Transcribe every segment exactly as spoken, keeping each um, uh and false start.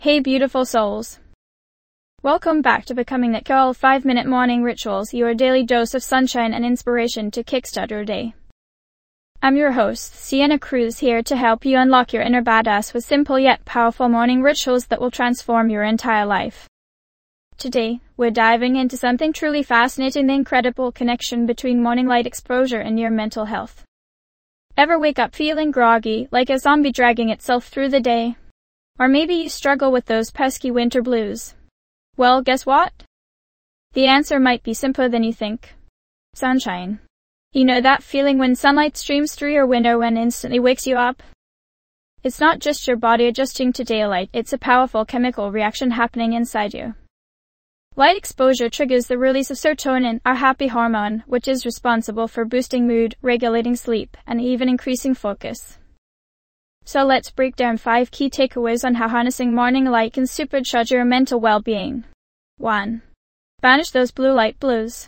Hey beautiful souls. Welcome back to Becoming That Girl five minute Morning Rituals, your daily dose of sunshine and inspiration to kickstart your day. I'm your host, Sienna Cruz, here to help you unlock your inner badass with simple yet powerful morning rituals that will transform your entire life. Today, we're diving into something truly fascinating, the incredible connection between morning light exposure and your mental health. Ever wake up feeling groggy, like a zombie dragging itself through the day? Or maybe you struggle with those pesky winter blues. Well, guess what? The answer might be simpler than you think. Sunshine. You know that feeling when sunlight streams through your window and instantly wakes you up? It's not just your body adjusting to daylight, it's a powerful chemical reaction happening inside you. Light exposure triggers the release of serotonin, our happy hormone, which is responsible for boosting mood, regulating sleep, and even increasing focus. So let's break down five key takeaways on how harnessing morning light can supercharge your mental well-being. one. Banish those blue light blues.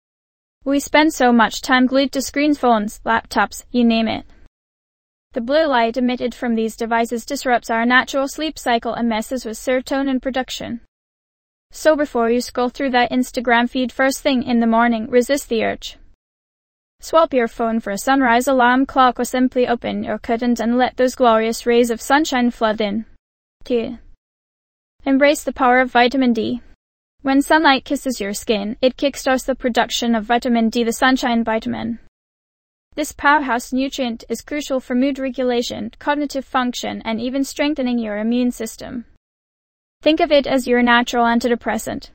We spend so much time glued to screens, phones, laptops, you name it. The blue light emitted from these devices disrupts our natural sleep cycle and messes with serotonin production. So before you scroll through that Instagram feed first thing in the morning, resist the urge. Swap your phone for a sunrise alarm clock or simply open your curtains and let those glorious rays of sunshine flood in. two. Embrace the power of vitamin D. When sunlight kisses your skin, it kickstarts the production of vitamin D, the sunshine vitamin. This powerhouse nutrient is crucial for mood regulation, cognitive function, and even strengthening your immune system. Think of it as your natural antidepressant.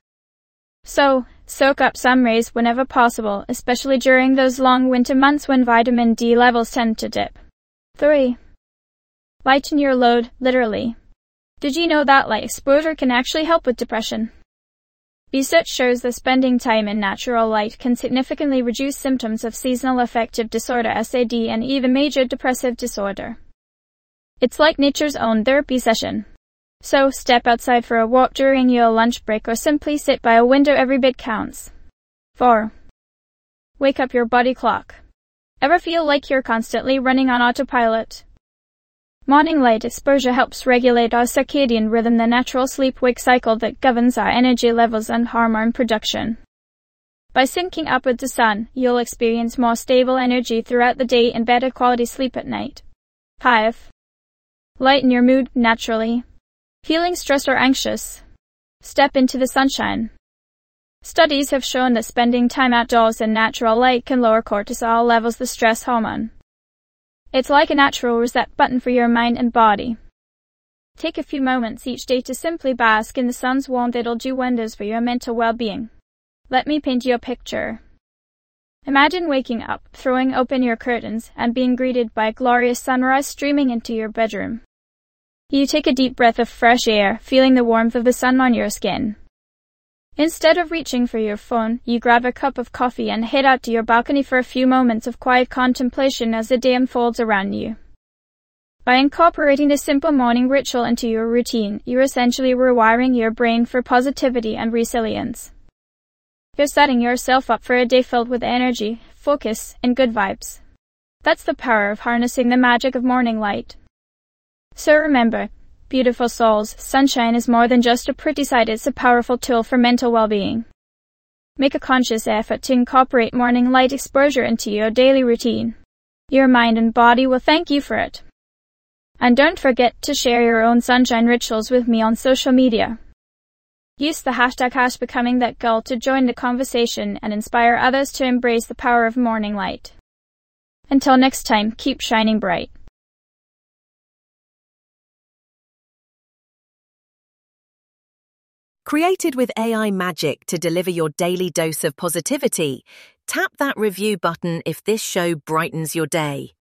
So, soak up sun rays whenever possible, especially during those long winter months when vitamin D levels tend to dip. three. Lighten your load, literally. Did you know that light exposure can actually help with depression? Research shows that spending time in natural light can significantly reduce symptoms of seasonal affective disorder S A D and even major depressive disorder. It's like nature's own therapy session. So, step outside for a walk during your lunch break or simply sit by a window, every bit counts. four. Wake up your body clock. Ever feel like you're constantly running on autopilot? Morning light exposure helps regulate our circadian rhythm, the natural sleep-wake cycle that governs our energy levels and hormone production. By syncing up with the sun, you'll experience more stable energy throughout the day and better quality sleep at night. five. Lighten your mood naturally. Feeling stressed or anxious? Step into the sunshine. Studies have shown that spending time outdoors in natural light can lower cortisol levels, the stress hormone. It's like a natural reset button for your mind and body. Take a few moments each day to simply bask in the sun's warmth. It'll do wonders for your mental well-being. Let me paint you a picture. Imagine waking up, throwing open your curtains, and being greeted by a glorious sunrise streaming into your bedroom. You take a deep breath of fresh air, feeling the warmth of the sun on your skin. Instead of reaching for your phone, you grab a cup of coffee and head out to your balcony for a few moments of quiet contemplation as the day unfolds around you. By incorporating this simple morning ritual into your routine, you're essentially rewiring your brain for positivity and resilience. You're setting yourself up for a day filled with energy, focus, and good vibes. That's the power of harnessing the magic of morning light. So remember, beautiful souls, sunshine is more than just a pretty sight, it's a powerful tool for mental well-being. Make a conscious effort to incorporate morning light exposure into your daily routine. Your mind and body will thank you for it. And don't forget to share your own sunshine rituals with me on social media. Use the hashtag hash becoming that girl to join the conversation and inspire others to embrace the power of morning light. Until next time, keep shining bright. Created with A I magic to deliver your daily dose of positivity, tap that review button if this show brightens your day.